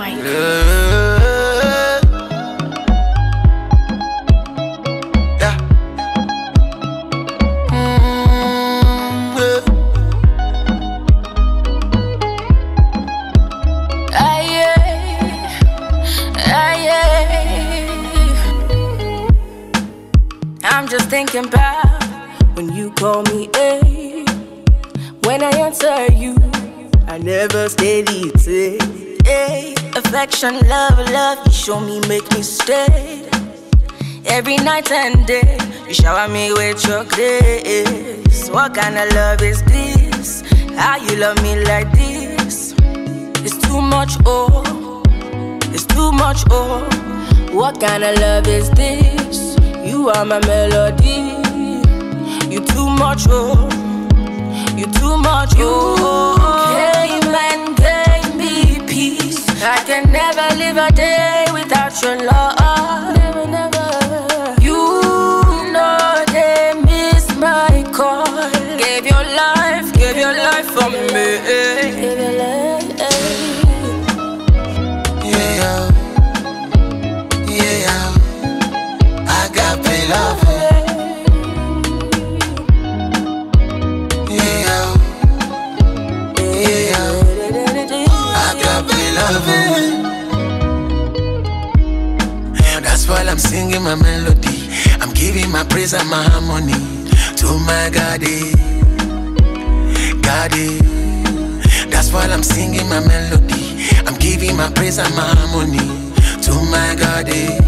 Mike. Yeah. I'm just thinking about when you call me, when I answer you, I never steady say, affection, love, you show me, make me stay. Every night and day, you shower me with your grace. What kind of love is this? How you love me like this? It's too much, oh, it's too much, oh. What kind of love is this? You are my melody. You too much, oh. You too much, oh. You came and gave me peace. I can never live a day without your love. Never, never. You know they miss my call. Gave your life for me. Give your life, yeah. Agape love. That's why I'm singing my melody. I'm giving my praise and my harmony to my God. That's why I'm singing my melody. I'm giving my praise and my harmony to my God.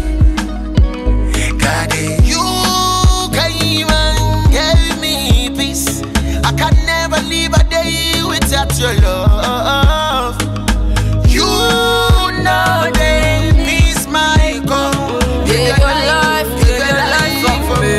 You came and gave me peace. I can never live a day without your love. You know they miss my call. Give your life for me.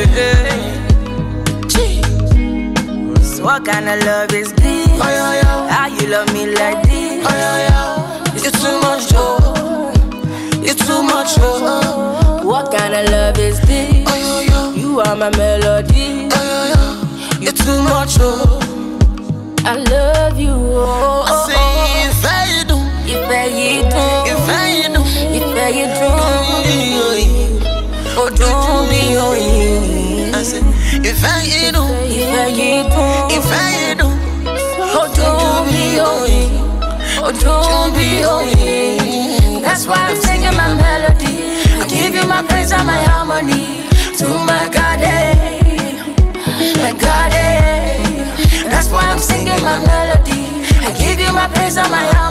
So what kind of love is this? How you love me like this? It's too much, oh. It's too much, oh. What kind of love is this? You are my melody. You're too much, oh. I love you, oh. I say if I do, if I do, oh don't be oh. I say if I do, oh don't be oh don't be oh. That's why I'm singing my melody. I give you my praise and my harmony to my God, my God. That's why I'm singing my melody. I give you my praise and my harmony.